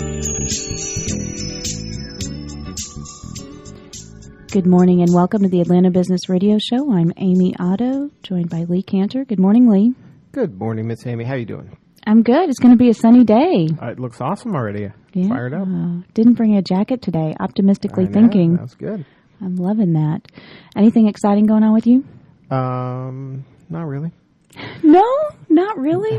Good morning and welcome to the Atlanta Business Radio Show. I'm Amy Otto, joined by Lee Cantor. Good morning, Lee. Good morning, Miss Amy. How you doing? I'm good. It's going to be a sunny day. It looks awesome already. Yeah. Fired up. Didn't bring a jacket today. Optimistically thinking. That was good. I'm loving that. Anything exciting going on with you? Not really. No, not really.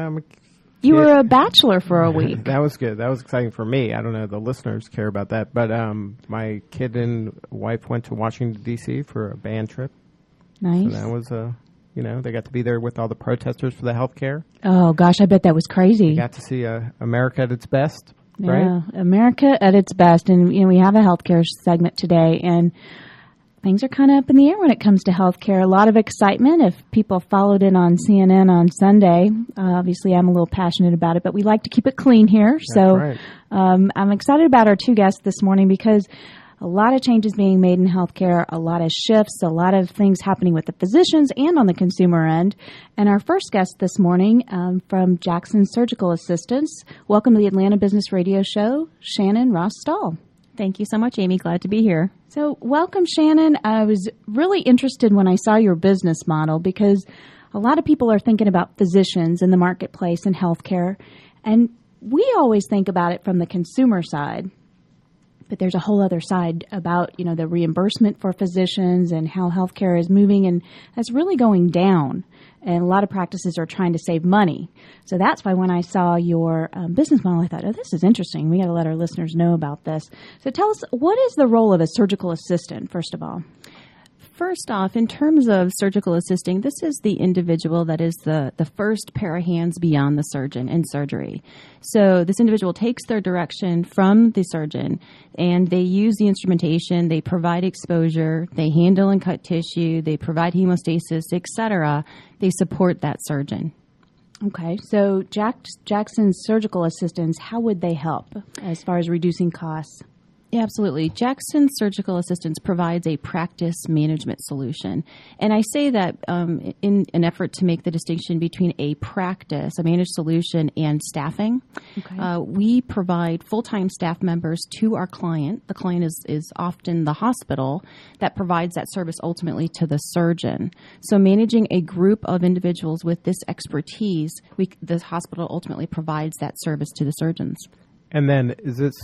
You were a bachelor for a week. That was good. That was exciting for me. I don't know if the listeners care about that, but my kid and wife went to Washington, D.C. for a band trip. Nice. So that was, they got to be there with all the protesters for the health care. Oh, gosh, I bet that was crazy. They got to see America at its best, yeah, right? America at its best. And, we have a healthcare segment today, and things are kind of up in the air when it comes to healthcare. A lot of excitement. If people followed it on CNN on Sunday, obviously I'm a little passionate about it, but we like to keep it clean here. So right. I'm excited about our two guests this morning because a lot of changes being made in healthcare, a lot of shifts, a lot of things happening with the physicians and on the consumer end. And our first guest this morning from Jackson Surgical Assistants. Welcome to the Atlanta Business Radio Show, Shannon Ross Stahl. Thank you so much, Amy. Glad to be here. So welcome, Shannon. I was really interested when I saw your business model because a lot of people are thinking about physicians in the marketplace and healthcare. And we always think about it from the consumer side. But there's a whole other side about, the reimbursement for physicians and how healthcare is moving, and that's really going down. And a lot of practices are trying to save money. So that's why when I saw your business model, I thought, oh, this is interesting. We got to let our listeners know about this. So tell us, what is the role of a surgical assistant, first of all? First off, in terms of surgical assisting, this is the individual that is the first pair of hands beyond the surgeon in surgery. So this individual takes their direction from the surgeon, and they use the instrumentation, they provide exposure, they handle and cut tissue, they provide hemostasis, etc. They support that surgeon. Okay, so Jackson's surgical assistants, how would they help as far as reducing costs? Yeah, absolutely. Jackson Surgical Assistants provides a practice management solution. And I say that in an effort to make the distinction between a practice, a managed solution, and staffing. Okay. We provide full-time staff members to our client. The client is often the hospital that provides that service ultimately to the surgeon. So managing a group of individuals with this expertise, the hospital ultimately provides that service to the surgeons. And then is this...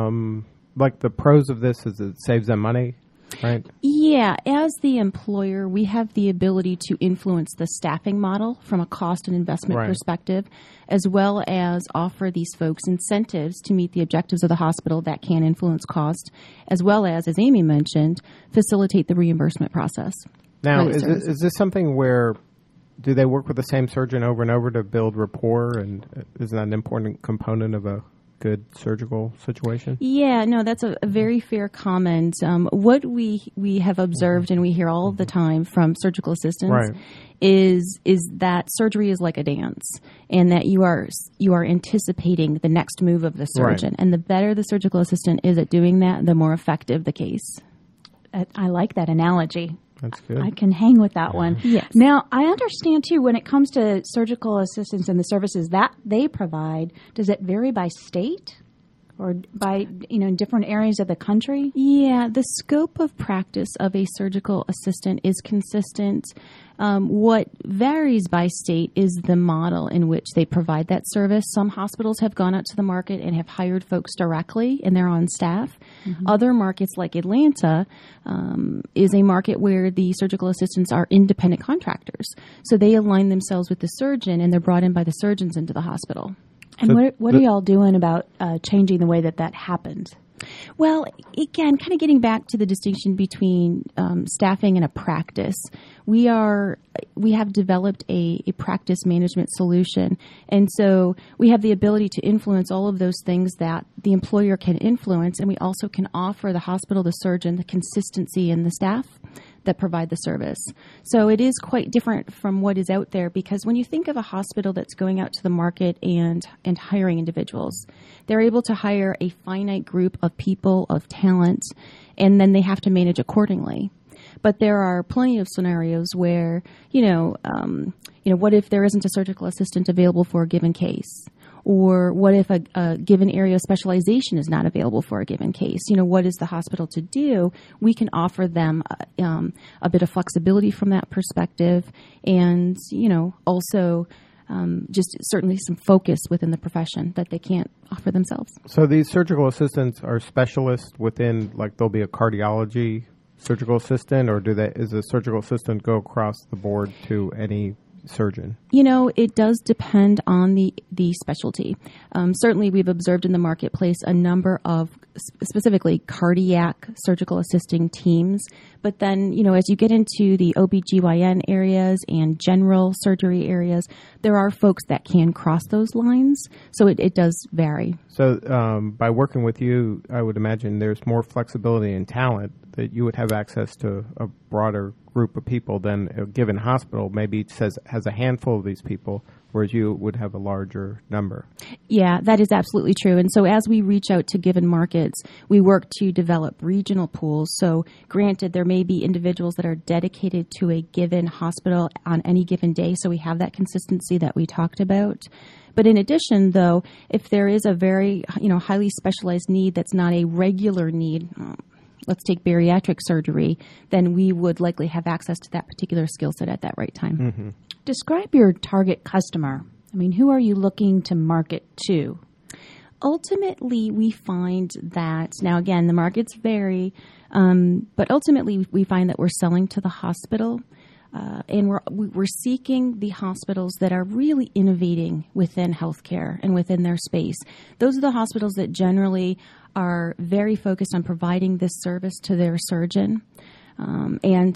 like the pros of this is it saves them money, right? Yeah. As the employer, we have the ability to influence the staffing model from a cost and investment perspective, as well as offer these folks incentives to meet the objectives of the hospital that can influence cost, as well as Amy mentioned, facilitate the reimbursement process. Now, is this something where do they work with the same surgeon over and over to build rapport, and isn't that an important component of a good surgical situation? Yeah, no, that's a very fair comment. What we have observed and we hear all the time from surgical assistants is that surgery is like a dance, and that you are anticipating the next move of the surgeon. And the better the surgical assistant is at doing that, the more effective the case. I like that analogy. That's good. I can hang with that one. Yes. Now, I understand, too, when it comes to surgical assistants and the services that they provide, does it vary by state or by, in different areas of the country? Yeah, the scope of practice of a surgical assistant is consistent. What varies by state is the model in which they provide that service. Some hospitals have gone out to the market and have hired folks directly, and they're on staff. Mm-hmm. Other markets, like Atlanta, is a market where the surgical assistants are independent contractors. So they align themselves with the surgeon, and they're brought in by the surgeons into the hospital. And what are y'all doing about changing the way that happens? Well, again, kind of getting back to the distinction between staffing and a practice, we have developed a practice management solution. And so we have the ability to influence all of those things that the employer can influence, and we also can offer the hospital, the surgeon, the consistency in the staff that provide the service. So it is quite different from what is out there, because when you think of a hospital that's going out to the market and hiring individuals, they're able to hire a finite group of people, of talent, and then they have to manage accordingly. But there are plenty of scenarios where, what if there isn't a surgical assistant available for a given case? Or what if a given area of specialization is not available for a given case? What is the hospital to do? We can offer them a bit of flexibility from that perspective, and also just certainly some focus within the profession that they can't offer themselves. So these surgical assistants are specialists within, like there'll be a cardiology surgical assistant, or is a surgical assistant go across the board to any surgeon? It does depend on the specialty. Certainly, we've observed in the marketplace a number of specifically cardiac surgical assisting teams. But then, as you get into the OBGYN areas and general surgery areas, there are folks that can cross those lines. So it does vary. So by working with you, I would imagine there's more flexibility and talent that you would have access to a broader group of people than a given hospital maybe has a handful of these people, whereas you would have a larger number. Yeah, that is absolutely true. And so as we reach out to given markets, we work to develop regional pools. So granted, there may be individuals that are dedicated to a given hospital on any given day, so we have that consistency that we talked about. But in addition, though, if there is a very highly specialized need that's not a regular need, let's take bariatric surgery, then we would likely have access to that particular skill set at that right time. Mm-hmm. Describe your target customer. Who are you looking to market to? Ultimately, we find that, now again, the markets vary, but ultimately we find that we're selling to the hospital, and we're seeking the hospitals that are really innovating within healthcare and within their space. Those are the hospitals that generally are very focused on providing this service to their surgeon, and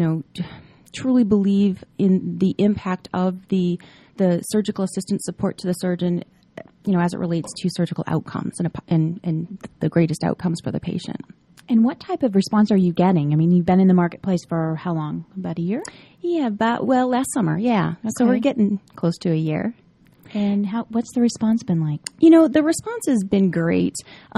truly believe in the impact of the surgical assistant support to the surgeon, as it relates to surgical outcomes and the greatest outcomes for the patient. And what type of response are you getting? You've been in the marketplace for how long? About a year? Yeah, last summer, yeah. Okay. So we're getting close to a year. And what's the response been like? The response has been great.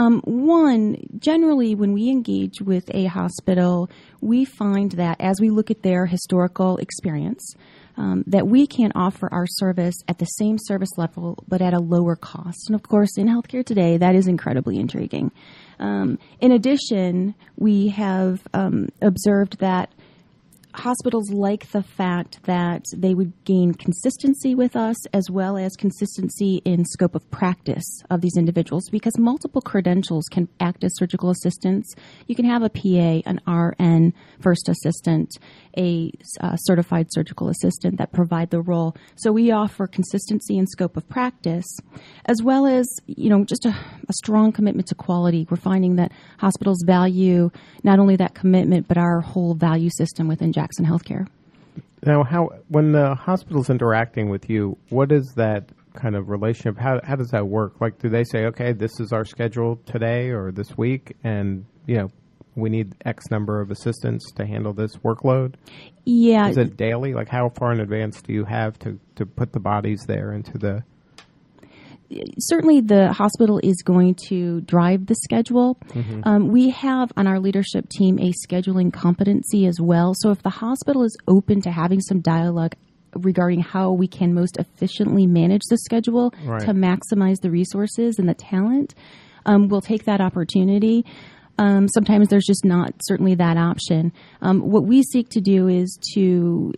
One, generally, when we engage with a hospital, we find that as we look at their historical experience, that we can offer our service at the same service level, but at a lower cost. And of course, in healthcare today, that is incredibly intriguing. In addition, we have observed that hospitals like the fact that they would gain consistency with us as well as consistency in scope of practice of these individuals, because multiple credentials can act as surgical assistants. You can have a PA, an RN, first assistant, a certified surgical assistant that provide the role. So we offer consistency in scope of practice as well as, just a strong commitment to quality. We're finding that hospitals value not only that commitment, but our whole value system within Jackson Healthcare. Now, when the hospital's interacting with you, what is that kind of relationship? How does that work? Like, do they say, okay, this is our schedule today or this week, and, we need X number of assistants to handle this workload? Yeah. Is it daily? Like, how far in advance do you have to put the bodies there into the... Certainly the hospital is going to drive the schedule. Mm-hmm. We have on our leadership team a scheduling competency as well. So if the hospital is open to having some dialogue regarding how we can most efficiently manage the schedule to maximize the resources and the talent, we'll take that opportunity. Sometimes there's just not certainly that option. What we seek to do is to,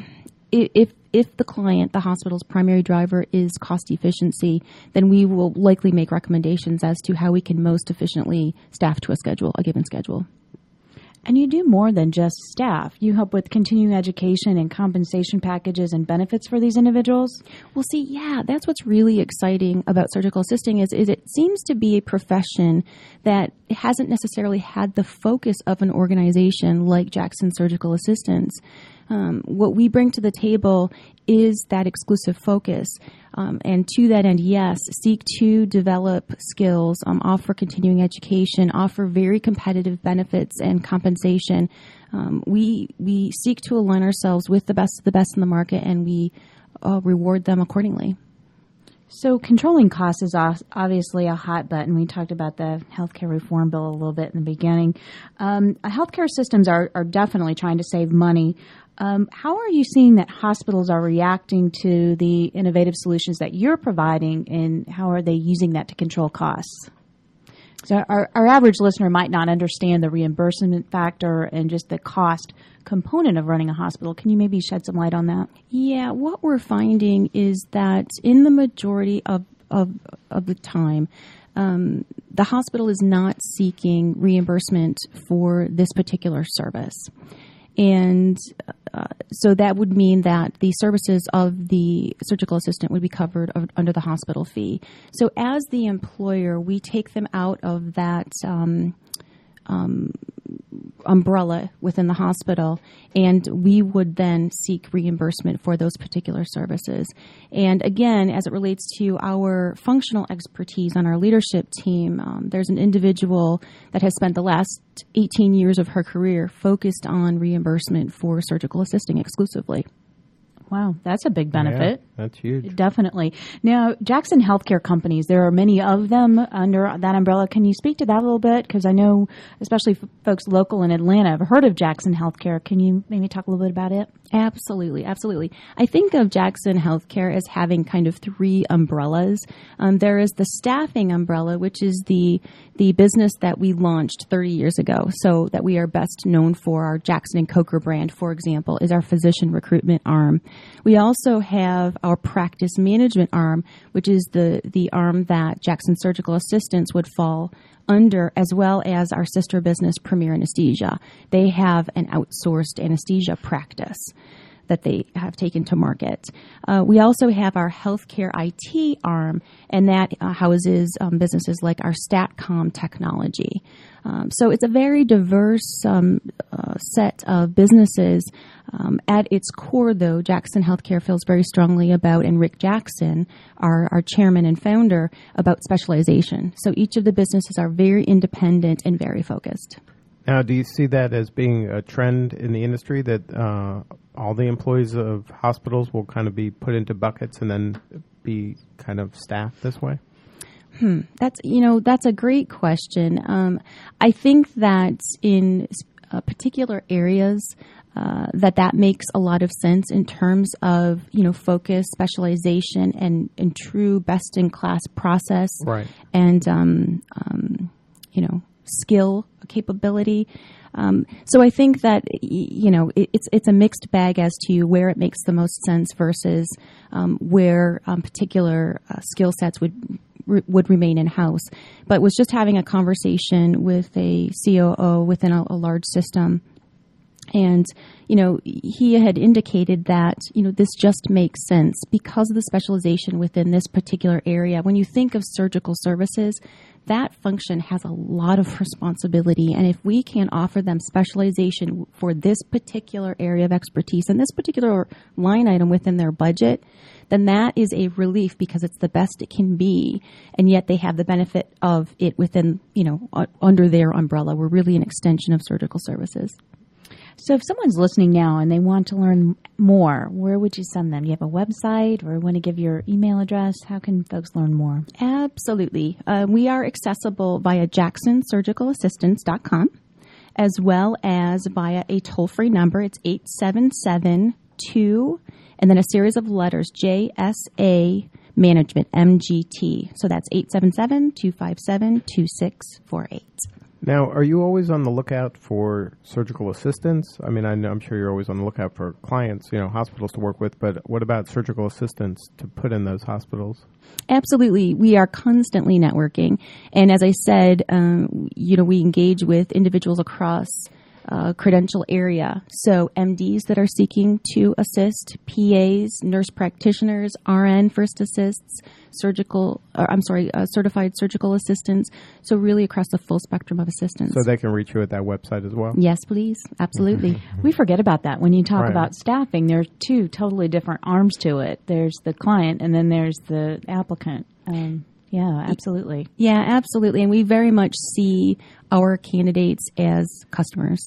if the client, the hospital's primary driver is cost efficiency, then we will likely make recommendations as to how we can most efficiently staff to a given schedule. And you do more than just staff. You help with continuing education and compensation packages and benefits for these individuals? Well, see, yeah, that's what's really exciting about surgical assisting is it seems to be a profession that hasn't necessarily had the focus of an organization like Jackson Surgical Assistants. What we bring to the table is that exclusive focus. And to that end, yes, seek to develop skills, offer continuing education, offer very competitive benefits and compensation. We seek to align ourselves with the best in the market, and we reward them accordingly. So controlling costs is obviously a hot button. We talked about the healthcare reform bill a little bit in the beginning. Healthcare systems are definitely trying to save money. How are you seeing that hospitals are reacting to the innovative solutions that you're providing, and how are they using that to control costs? So our average listener might not understand the reimbursement factor and just the cost component of running a hospital. Can you maybe shed some light on that? Yeah, what we're finding is that in the majority of the time, the hospital is not seeking reimbursement for this particular service. And so that would mean that the services of the surgical assistant would be covered under the hospital fee. So as the employer, we take them out of that umbrella within the hospital, and we would then seek reimbursement for those particular services. And again, as it relates to our functional expertise on our leadership team, there's an individual that has spent the last 18 years of her career focused on reimbursement for surgical assisting exclusively. Wow, that's a big benefit. Yeah, that's huge. Definitely. Now, Jackson Healthcare Companies, there are many of them under that umbrella. Can you speak to that a little bit? Because I know, especially folks local in Atlanta, have heard of Jackson Healthcare. Can you maybe talk a little bit about it? Absolutely, absolutely. I think of Jackson Healthcare as having kind of three umbrellas. There is the staffing umbrella, which is the business that we launched 30 years ago, so that we are best known for. Our Jackson and Coker brand, for example, is our physician recruitment arm. We also have our practice management arm, which is the arm that Jackson Surgical Assistants would fall under, as well as our sister business, Premier Anesthesia. They have an outsourced anesthesia practice that they have taken to market. We also have our healthcare IT arm, and that houses businesses like our StatCom technology. So it's a very diverse set of businesses. At its core, though, Jackson Healthcare feels very strongly about, and Rick Jackson, our chairman and founder, about specialization. So each of the businesses are very independent and very focused. Now, do you see that as being a trend in the industry, that all the employees of hospitals will kind of be put into buckets and then be kind of staffed this way? That's a great question. I think that in particular areas that makes a lot of sense in terms of, focus, specialization, and true best-in-class process, right, and, skill capability. So I think that, it's a mixed bag as to where it makes the most sense versus where particular skill sets would remain in-house. But was just having a conversation with a COO within a large system, and, he had indicated that, this just makes sense because of the specialization within this particular area. When you think of surgical services, that function has a lot of responsibility. And if we can offer them specialization for this particular area of expertise and this particular line item within their budget, then that is a relief because it's the best it can be. And yet they have the benefit of it within, under their umbrella. We're really an extension of surgical services. So if someone's listening now and they want to learn more, where would you send them? Do you have a website, or want to give your email address? How can folks learn more? Absolutely. We are accessible via jacksonsurgicalassistants.com, as well as via a toll-free number. It's 877-2, and then a series of letters, JSA Management, MGT. So that's 877-257-2648. Now, are you always on the lookout for surgical assistants? I mean, I'm sure you're always on the lookout for clients, hospitals to work with, but what about surgical assistants to put in those hospitals? Absolutely. We are constantly networking. And as I said, we engage with individuals across credential area. So MDs that are seeking to assist, PAs, nurse practitioners, RN first assists, certified surgical assistants. So really across the full spectrum of assistance. So they can reach you at that website as well? Yes, please. Absolutely. We forget about that. When you talk Right. about staffing, there are two totally different arms to it. There's the client and then there's the applicant. Yeah, absolutely. Yeah, absolutely. And we very much see our candidates as customers.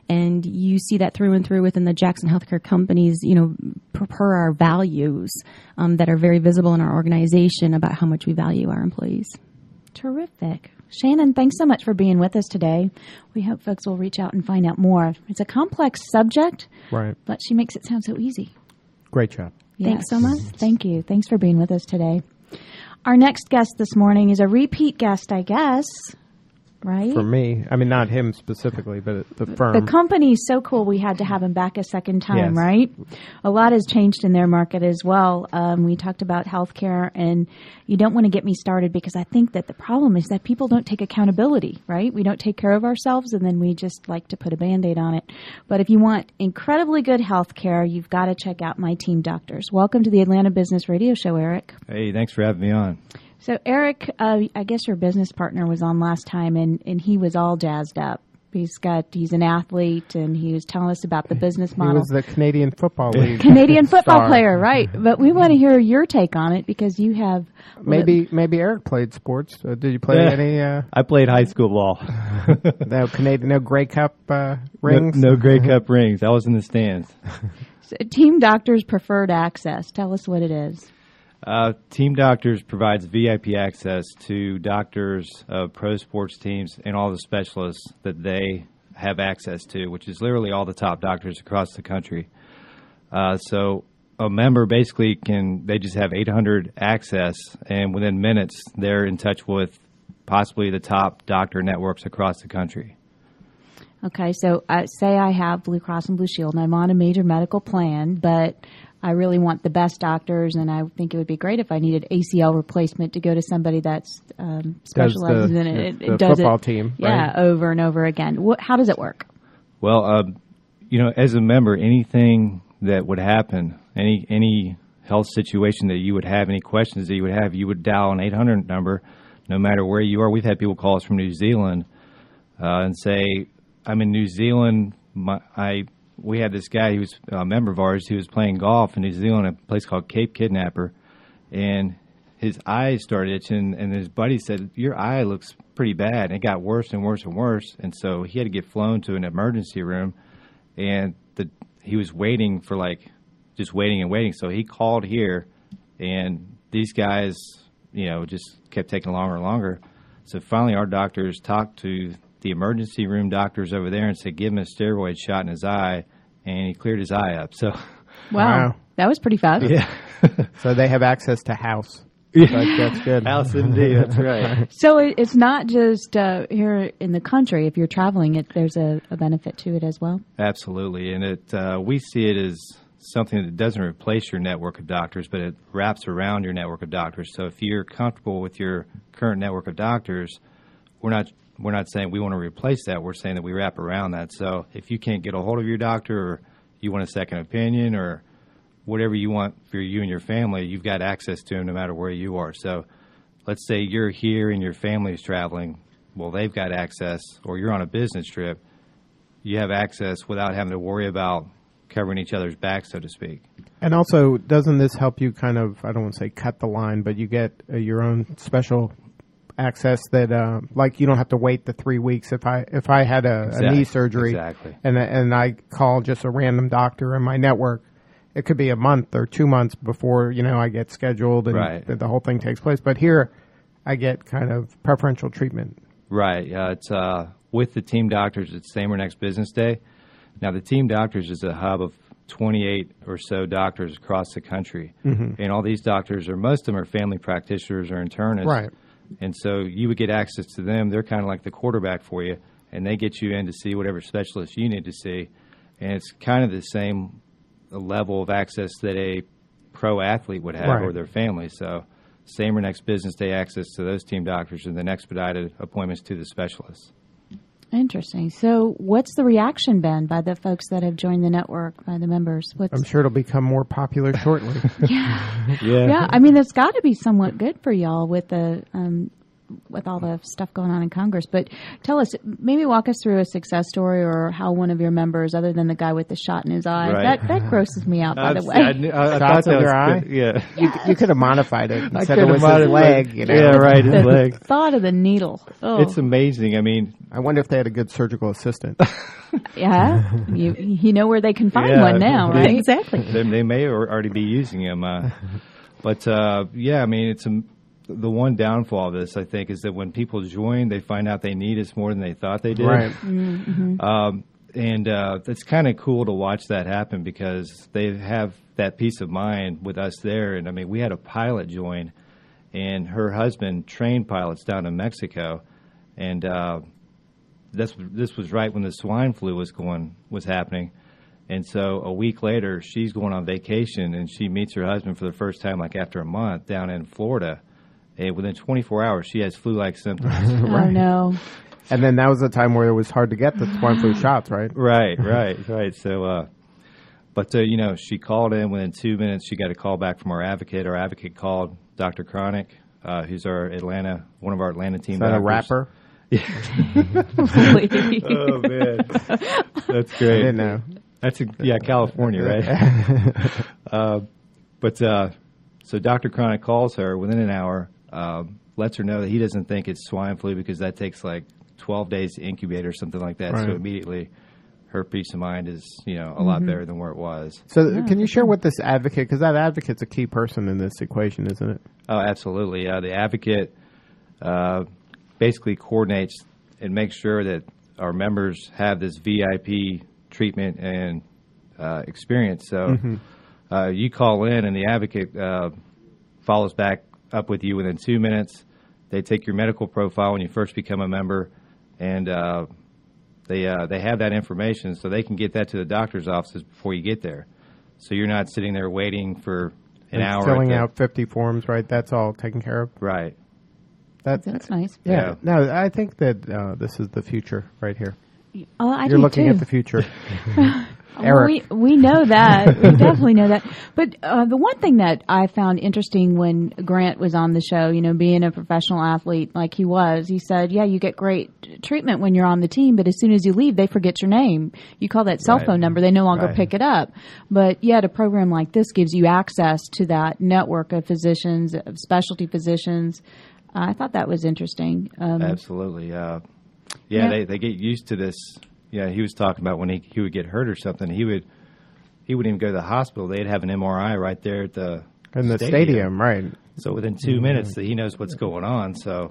And you see that through and through within the Jackson Healthcare companies, per our values that are very visible in our organization about how much we value our employees. Terrific. Shannon, thanks so much for being with us today. We hope folks will reach out and find out more. It's a complex subject, right? But she makes it sound so easy. Great job. Yes. Thanks so much. Thank you. Thanks for being with us today. Our next guest this morning is a repeat guest, I guess, right? For me. I mean, not him specifically, but the firm. The company's so cool we had to have him back a second time, Yes. right? A lot has changed in their market as well. We talked about healthcare, and you don't want to get me started because I think that the problem is that people don't take accountability, right? We don't take care of ourselves, and then we just like to put a Band-Aid on it. But if you want incredibly good healthcare, you've got to check out My Team Doctors. Welcome to the Atlanta Business Radio Show, Eric. Hey, thanks for having me on. So, Eric, I guess your business partner was on last time, and he was all jazzed up. He's an athlete, and he was telling us about the business model. He was the Canadian Football League Canadian football star. player, right? But we want to hear your take on it because you have Maybe Eric played sports. Did you play any? I played high school ball. No Grey Cup rings. No Grey Cup rings. I was in the stands. Team Doctors Preferred Access. Tell us what it is. Team Doctors provides VIP access to doctors of pro sports teams and all the specialists that they have access to, which is literally all the top doctors across the country. So a member basically they just have 800 access, and within minutes they're in touch with possibly the top doctor networks across the country. Okay, so say I have Blue Cross and Blue Shield, and I'm on a major medical plan, but I really want the best doctors, and I think it would be great if I needed ACL replacement to go to somebody that's specializes in it. The does football it, team, yeah, right? over and over again. How does it work? Well, as a member, anything that would happen, any health situation that you would have, any questions that you would have, you would dial an 800 number, no matter where you are. We've had people call us from New Zealand and say, I'm in New Zealand. We had this guy, he was a member of ours, he was playing golf in New Zealand at a place called Cape Kidnapper, and his eyes started itching, and his buddy said, your eye looks pretty bad, and it got worse and worse and worse, and so he had to get flown to an emergency room, and he was waiting for just waiting and waiting, so he called here, and these guys, just kept taking longer and longer, so finally our doctors talked to the emergency room doctors over there and said, give him a steroid shot in his eye, and he cleared his eye up. So, Wow. That was pretty fast. yeah. So they have access to house. That's good. House indeed, that's right. So it's not just here in the country. If you're traveling, there's a benefit to it as well. Absolutely, and we see it as something that doesn't replace your network of doctors, but it wraps around your network of doctors. So if you're comfortable with your current network of doctors, we're not saying we want to replace that. We're saying that we wrap around that. So if you can't get a hold of your doctor, or you want a second opinion, or whatever you want for you and your family, you've got access to them no matter where you are. So let's say you're here and your family's traveling. Well, they've got access, or you're on a business trip. You have access without having to worry about covering each other's back, so to speak. And also, doesn't this help you kind of, I don't want to say cut the line, but you get your own special access that you don't have to wait the 3 weeks if I had a knee surgery, exactly, and I call just a random doctor in my network, it could be a month or 2 months before I get scheduled and right. the whole thing takes place. But here I get kind of preferential treatment. Right. It's with the Team Doctors, it's same or next business day. Now the Team Doctors is a hub of 28 or so doctors across the country, and all these doctors most of them are family practitioners or internists. Right. And so you would get access to them. They're kind of like the quarterback for you, and they get you in to see whatever specialist you need to see. And it's kind of the same level of access that a pro athlete would have, right, or their family. So same or next business day access to those Team Doctors, and then expedited appointments to the specialists. Interesting. So what's the reaction been by the folks that have joined the network, by the members? I'm sure it'll become more popular shortly. Yeah. Yeah. Yeah. I mean, it's got to be somewhat good for y'all with the with all the stuff going on in Congress. But tell us, maybe walk us through a success story or how one of your members, other than the guy with the shot in his eye, Right. that grosses me out, by the way. I thought Shots that in your was eye? good. Yeah. You could have modified it and I said it could was have his leg. You know? Yeah, right, his The leg. thought of the needle. Oh, It's amazing. I mean, I wonder if they had a good surgical assistant. yeah. You know where they can find Yeah. one now, right? Exactly. they may already be using him. But yeah, I mean, the one downfall of this, I think, is that when people join, they find out they need us more than they thought they did. Right. And it's kind of cool to watch that happen because they have that peace of mind with us there. And I mean, we had a pilot join, and her husband trained pilots down in Mexico, and this was right when the swine flu was happening. And so a week later, she's going on vacation, and she meets her husband for the first time, like after a month, down in Florida. And within 24 hours, she has flu-like symptoms. Oh, no. And then that was the time where it was hard to get the swine flu shots, right? Right. So, you know, she called in within 2 minutes. She got a call back from our advocate. Our advocate called Dr. Chronic, who's one of our Atlanta team Is that a doctors. rapper? Oh man, that's I great. didn't know. That's California, right? So Dr. Chronic calls her within an hour, lets her know that he doesn't think it's swine flu because that takes like 12 days to incubate or something like that. Right. So immediately, her peace of mind is a lot better than where it was. So can you share what this advocate, because that advocate's a key person in this equation, isn't it? Oh, absolutely. The advocate basically coordinates and makes sure that our members have this VIP treatment and experience. So you call in, and the advocate follows back up with you within 2 minutes. They take your medical profile when you first become a member, and they have that information, so they can get that to the doctor's offices before you get there. So you're not sitting there waiting for an hour. Filling out 50 forms, right? That's all taken care of. Right. That's nice. Yeah. No, I think that this is the future right here. Oh, I You're do looking too. at the future. Well, Eric. we know that. We definitely know that. But the one thing that I found interesting when Grant was on the show, you know, being a professional athlete like he was, he said, yeah, you get great treatment when you're on the team, but as soon as you leave, they forget your name. You call that cell Right. phone number, they no longer Right. pick it up. But yet a program like this gives you access to that network of physicians, of specialty physicians. I thought that was interesting. Absolutely. Yeah. They get used to this. Yeah, he was talking about when he would get hurt or something, he wouldn't even go to the hospital. They'd have an MRI right there at the In the stadium, right. So within 2 minutes, he knows what's going on. So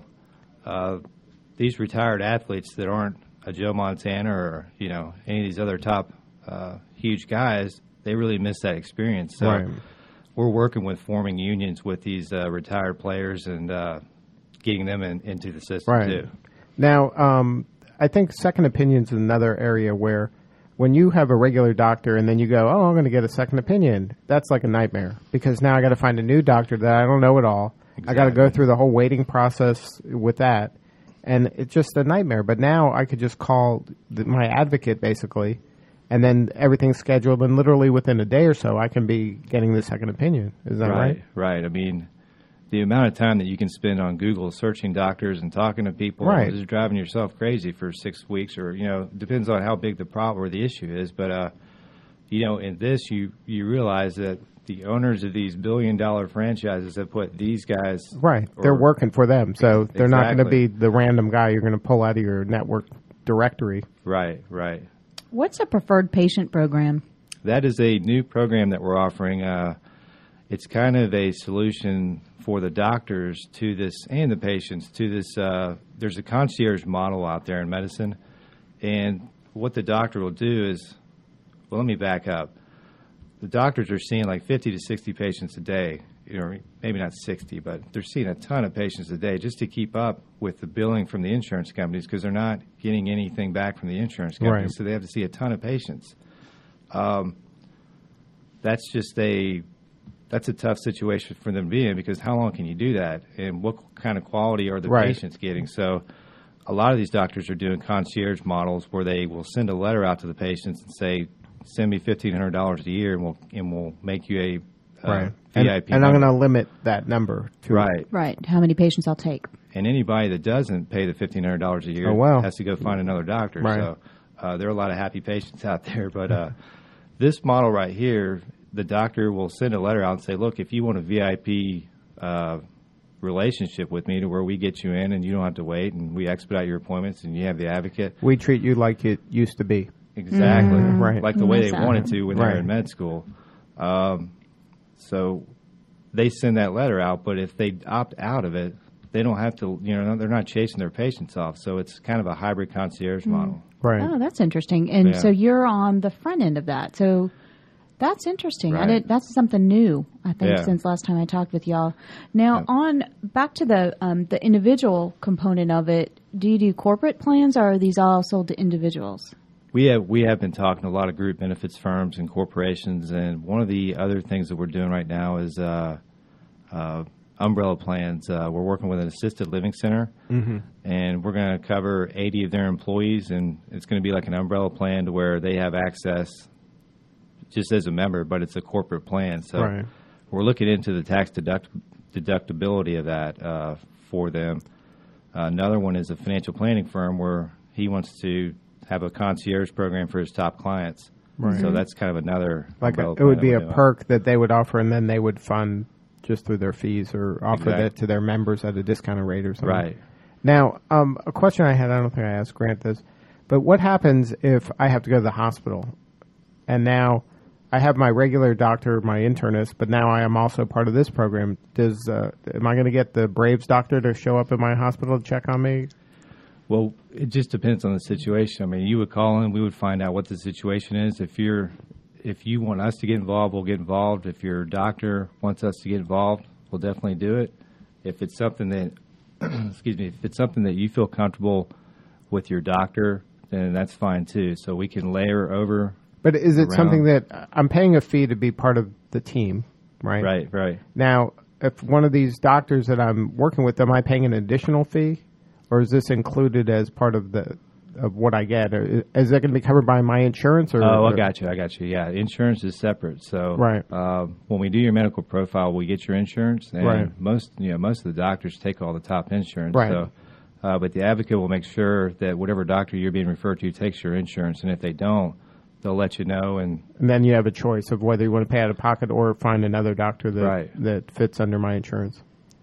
these retired athletes that aren't a Joe Montana or any of these other top huge guys, they really miss that experience. So Right. we're working with forming unions with these retired players and getting them into the system Right. too. Now, I think second opinions is another area where when you have a regular doctor and then you go, oh, I'm going to get a second opinion, that's like a nightmare because now I got to find a new doctor that I don't know at all. Exactly. I got to go through the whole waiting process with that. And it's just a nightmare. But now I could just call my advocate basically, and then everything's scheduled, and literally within a day or so I can be getting the second opinion. Is that right? Right. I mean, the amount of time that you can spend on Google searching doctors and talking to people Right. is driving yourself crazy for 6 weeks, or depends on how big the problem or the issue is. But in this, you realize that the owners of these billion-dollar franchises have put these guys Right. They're working for them. So they're not going to Exactly. be the random guy you're going to pull out of your network directory. Right. What's a preferred patient program? That is a new program that we're offering. It's kind of a solution for the doctors to this and the patients to this. There's a concierge model out there in medicine, and what the doctor will do is, well, let me back up. The doctors are seeing like 50 to 60 patients a day, maybe not 60, but they're seeing a ton of patients a day just to keep up with the billing from the insurance companies because they're not getting anything back from the insurance companies, Right. so they have to see a ton of patients. That's a tough situation for them to be in because how long can you do that, and what kind of quality are the Right. patients getting? So a lot of these doctors are doing concierge models where they will send a letter out to the patients and say, send me $1,500 a year and we'll make you a Right. VIP And I'm member. going to limit that number to Right. Right. How many patients I'll take. And anybody that doesn't pay the $1,500 a year has to go find another doctor. Right. So there are a lot of happy patients out there. But this model right here, the doctor will send a letter out and say, look, if you want a VIP relationship with me to where we get you in and you don't have to wait and we expedite your appointments and you have the advocate. We treat you like it used to be. Exactly. Right. Like the way they wanted to when they were in med school. So they send that letter out, but if they opt out of it, they don't have to, they're not chasing their patients off. So it's kind of a hybrid concierge model. Right. Oh, that's interesting. And so you're on the front end of that. So that's interesting. Right. That's something new, I think, since last time I talked with y'all. Now, back to the individual component of it, do you do corporate plans, or are these all sold to individuals? We have been talking to a lot of group benefits firms and corporations, and one of the other things that we're doing right now is umbrella plans. We're working with an assisted living center, and we're going to cover 80 of their employees, and it's going to be like an umbrella plan to where they have access just as a member, but it's a corporate plan. So we're looking into the tax deductibility of that for them. Another one is a financial planning firm where he wants to have a concierge program for his top clients. Right. So that's kind of another it would be a perk that they would offer, and then they would fund just through their fees or offer that to their members at a discounted rate or something. Right. Now, a question I had, I don't think I asked Grant this, but what happens if I have to go to the hospital and now I have my regular doctor, my internist, but now I am also part of this program? Am I going to get the Braves doctor to show up at my hospital to check on me? Well, it just depends on the situation. I mean, you would call in, we would find out what the situation is. If you want us to get involved, we'll get involved. If your doctor wants us to get involved, we'll definitely do it. If it's something that, if it's something that you feel comfortable with your doctor, then that's fine too. So we can layer over. But is it something that I'm paying a fee to be part of the team, right? Right. Now, if one of these doctors that I'm working with, am I paying an additional fee, or is this included as part of what I get? Is that going to be covered by my insurance? I got you. Yeah, insurance is separate. So when we do your medical profile, we get your insurance, and most of the doctors take all the top insurance. Right. So, but the advocate will make sure that whatever doctor you're being referred to takes your insurance, and if they don't, they'll let you know. And then you have a choice of whether you want to pay out of pocket or find another doctor that fits under my insurance.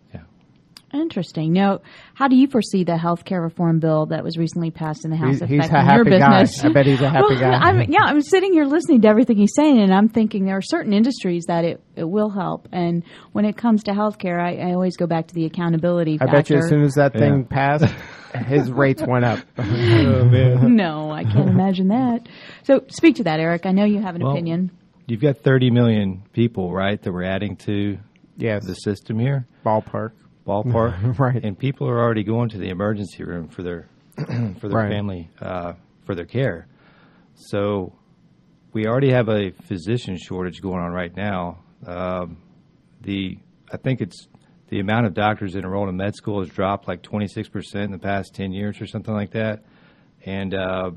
Interesting. Now, how do you foresee the health care reform bill that was recently passed in the House affecting a happy your business? Guy. I bet he's a happy guy. I'm sitting here listening to everything he's saying, and I'm thinking there are certain industries that it will help. And when it comes to health care, I always go back to the accountability factor. I bet you as soon as that thing passed, his rates went up. Oh, man. No, I can't imagine that. So speak to that, Eric. I know you have an opinion. You've got 30 million people, right, that we're adding to the system here? Ballpark. Right. And people are already going to the emergency room for their family, for their care. So we already have a physician shortage going on right now. I think it's the amount of doctors enrolled in med school has dropped like 26% in the past 10 years or something like that. And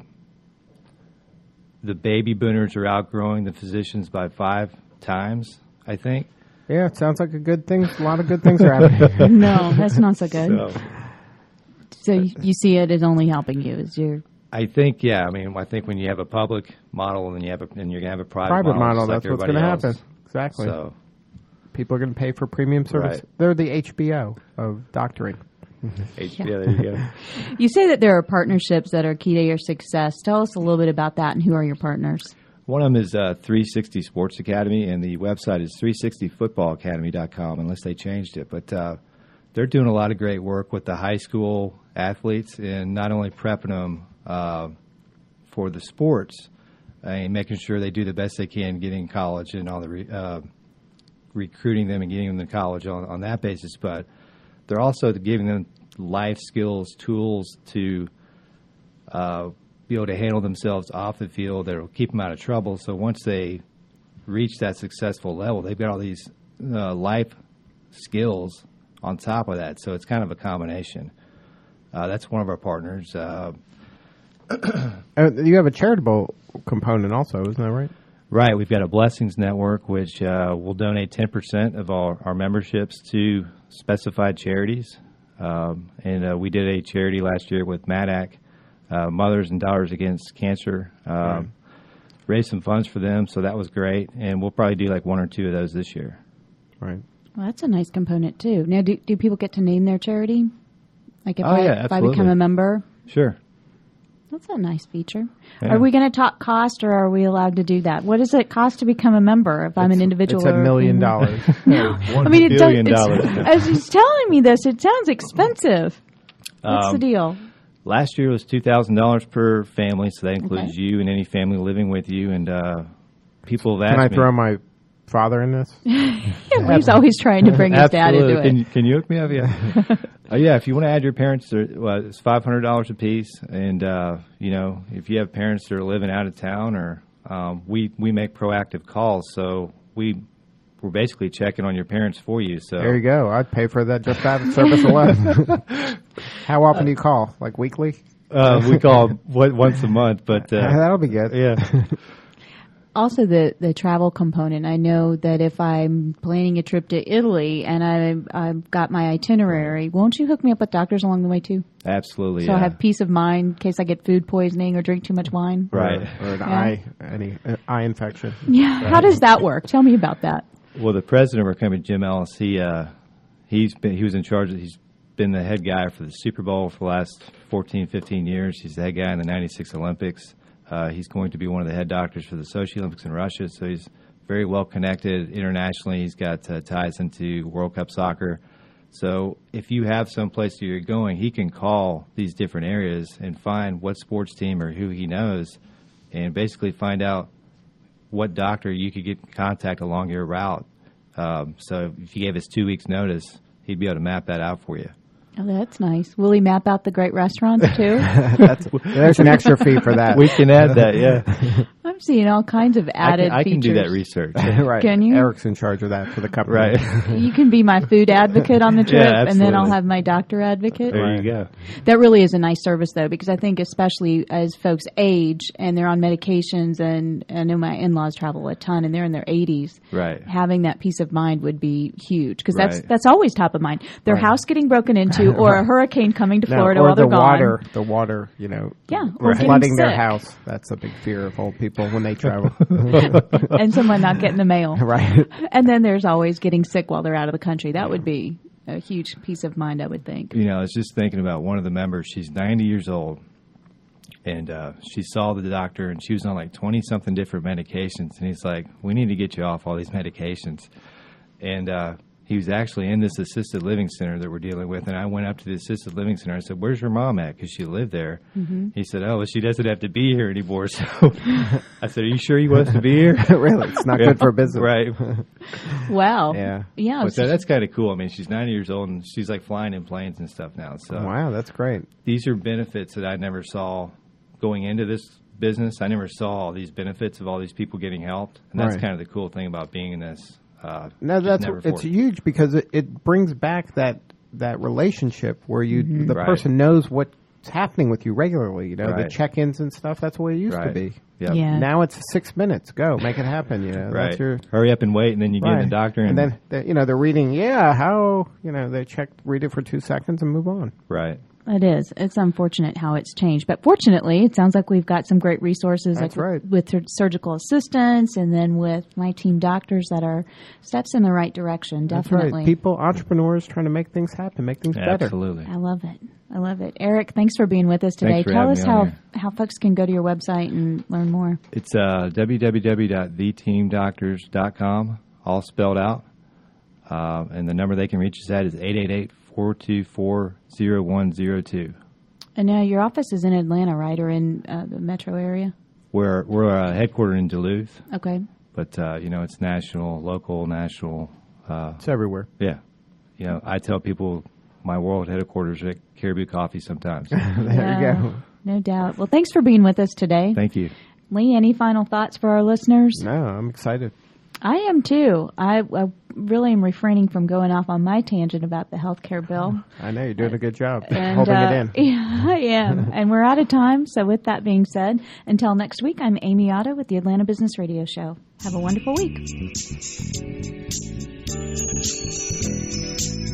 the baby boomers are outgrowing the physicians by 5 times, I think. Yeah, it sounds like a good thing. A lot of good things are happening. No, that's not so good. So you see it as only helping you. I think, I think when you have a public model and then you're going to have a private model, that's what's going to happen. Exactly. So people are going to pay for premium service. Right. They're the HBO of doctoring. Yeah, there you go. You say that there are partnerships that are key to your success. Tell us a little bit about that and who are your partners. One of them is 360 Sports Academy, and the website is 360footballacademy.com, unless they changed it. But they're doing a lot of great work with the high school athletes and not only prepping them for the sports and making sure they do the best they can getting college and all the recruiting them and getting them to college on that basis, but they're also giving them life skills, tools to be able to handle themselves off the field that will keep them out of trouble. So once they reach that successful level, they've got all these life skills on top of that. So it's kind of a combination. That's one of our partners. You have a charitable component also, isn't that right? Right. We've got a Blessings Network, which will donate 10% of our memberships to specified charities. And we did a charity last year with MADAC, Mothers and Daughters Against Cancer. Raised some funds for them, so that was great. And we'll probably do like 1 or 2 of those this year. Right. Well, that's a nice component, too. Now, do people get to name their charity? Like if yeah, if I become a member? Sure. That's a nice feature. Yeah. Are we going to talk cost, or are we allowed to do that? What does it cost to become a member if I'm an individual? It's $1 million. I mean, $1 billion. as he's telling me this, it sounds expensive. What's the deal? Last year was $2,000 per family, so that includes Okay. you and any family living with you. And people have asked Can I me, throw my father in this? He's always trying to bring his dad into it. Can you hook me up? Yeah. Yeah, if you want to add your parents, it's $500 a piece. And, if you have parents that are living out of town, or we make proactive calls. So we're basically checking on your parents for you. So There you go. I'd pay for that just that service alone. How often do you call? Like weekly? we call once a month. But That'll be good. yeah. Also, the travel component. I know that if I'm planning a trip to Italy and I've got my itinerary, won't you hook me up with doctors along the way too? Absolutely. So I yeah. have peace of mind in case I get food poisoning or drink too much wine. Right. Or any eye infection. Yeah. How does that work? Tell me about that. Well, the president of our company, Jim Ellis, he was in charge. He's been the head guy for the Super Bowl for the last 14, 15 years. He's the head guy in the '96 Olympics. He's going to be one of the head doctors for the Sochi Olympics in Russia. So he's very well connected internationally. He's got ties into World Cup soccer. So if you have some place that you're going, he can call these different areas and find what sports team or who he knows, and basically find out what doctor you could get in contact along your route. So if you gave us 2 weeks' notice, he'd be able to map that out for you. Oh, that's nice. Will he map out the great restaurants too? There's an extra fee for that. We can add that, yeah. I'm seeing all kinds of added I can do that features. research. Right. Can you? Eric's in charge of that for the company. Right. You can be my food advocate on the trip, Yeah, and then I'll absolutely. have my doctor advocate. There you go. That really is a nice service, though, because I think especially as folks age and they're on medications, and I know my in-laws travel a ton, and they're in their 80s. Right. Having that peace of mind would be huge, because Right. that's always top of mind. Their house getting broken into, or a hurricane coming to No, Florida or while they're the gone. water, Yeah, or or getting flooding their sick. house. That's a big fear of old people when they travel. And someone not getting the mail. Right. And then there's always getting sick while they're out of the country. That would be a huge peace of mind, I would think. I was just thinking about one of the members. She's 90 years old, and she saw the doctor, and she was on like 20-something different medications. And he's like, we need to get you off all these medications. And he was actually in this assisted living center that we're dealing with. And I went up to the assisted living center. I said, where's your mom at? Because she lived there. Mm-hmm. He said, oh, well, she doesn't have to be here anymore. So I said, are you sure you want us to be here? Really, it's not good for business. Right. Wow. Yeah. Yeah. But that's kind of cool. I mean, she's 90 years old, and she's like flying in planes and stuff now. So Wow, that's great. these are benefits that I never saw going into this business. I never saw all these benefits of all these people getting helped. And that's Right. kind of the cool thing about being in this. No, just that's never it's forced. huge because it brings back that relationship where the Right. person knows what's happening with you regularly. You know, the Right. check-ins and stuff. That's what it used to Right. be. Yep. Yeah. Now it's 6 minutes. Go make it happen. You know, Right. That's your, Hurry up and wait, and then you get right. in the doctor. and then they're reading. Yeah, how they read it for 2 seconds and move on. Right. It is. It's unfortunate how it's changed. But fortunately, it sounds like we've got some great resources That's right. with surgical assistants, and then with my team doctors that are steps in the right direction, That's definitely. right. People, entrepreneurs, trying to make things happen, make things better. Absolutely. I love it. I love it. Eric, thanks for being with us today. Thanks for Tell having us me on how folks can go to your website and learn more. It's www.theteamdoctors.com, all spelled out. And the number they can reach us at is 888-424-0102. And now your office is in Atlanta, right, or in the metro area? We're headquartered in Duluth, Okay. but it's national, local, national. It's everywhere. Yeah, I tell people my world headquarters are at Caribou Coffee sometimes. There you go. No doubt. Well, thanks for being with us today. Thank you. Lee, any final thoughts for our listeners? No, I'm excited. I am too. I really am refraining from going off on my tangent about the healthcare bill. I know you're doing a good job And, holding it in. Yeah, I am. And we're out of time. So with that being said, until next week, I'm Amy Otto with the Atlanta Business Radio Show. Have a wonderful week.